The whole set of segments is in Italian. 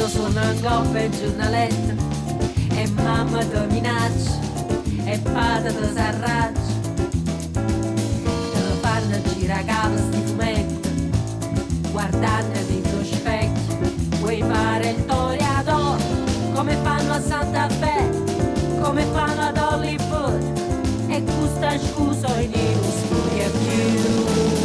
sono in coppa e giornaletta e mamma ti minaccia e padre ti s'arraggia. Te fanno girare capo sti fumetti guardando dentro specchio. Vuoi fare il toreador come fanno a Santa Fe, come fanno ad Hollywood, e questa scusa in non studia più.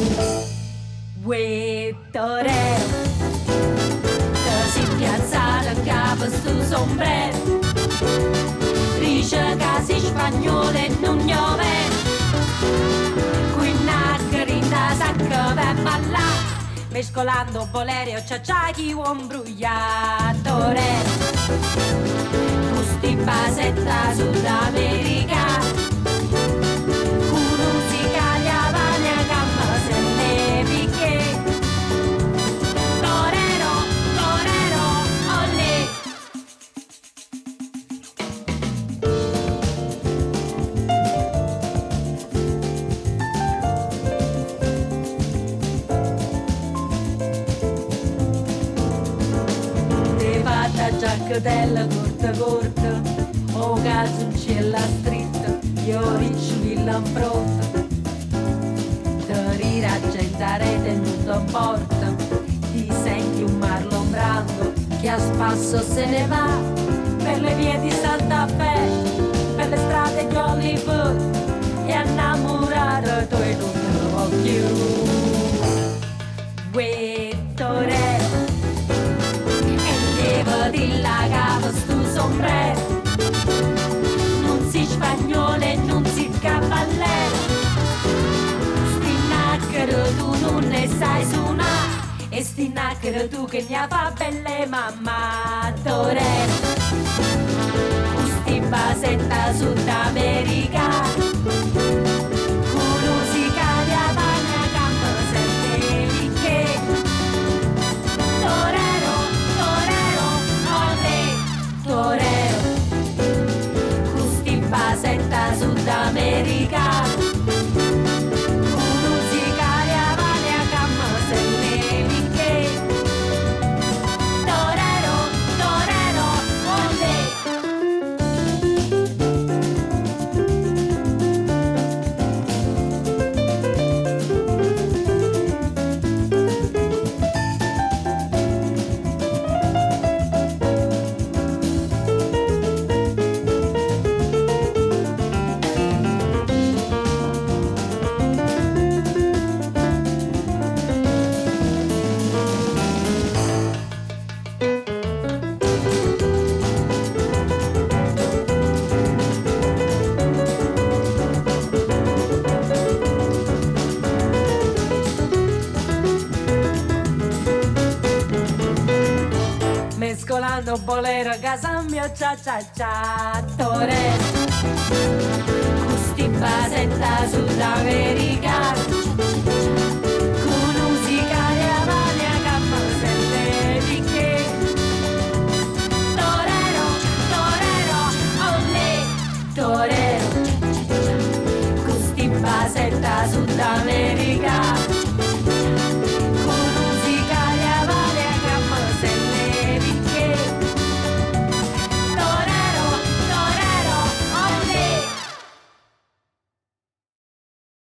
Vuoi torero, te si piazzata in capo sto sombrero, dice che sei spagnolo e non gnome, qui naccari in da sacca per ballare, mescolando boleri o ciacciachi o imbrugliatore. Sti basetta sudamerica, con musica di Havana gamma se ne picche. Torero, torero, olè. Giacca corta corta, o calzoncella stritta, io ricciuilla in fronte. Te riraggienta rete e non t'importa, ti senti un Marlon Brando che a spasso se ne va, per le vie di Santa Fe, per le strade di Hollywood, e innamorato tu e non te lo voglio. Uè, torero, di la cava stu sombrero, non si spagnolo e non si cavallero, sti naccaro tu non ne sai suonare, e sti naccaro tu che ne fa belle mamma. Torero, sti basetta Sudamerica, con musica di Havana campo sette picche. Torero, torero, custi basetta Sudamerica, con musica di Havana camma se ne picche. Torero, torero, olè. Mescolando bolero, casambio, cia cia cia, torero, custi basetta Sudamerica.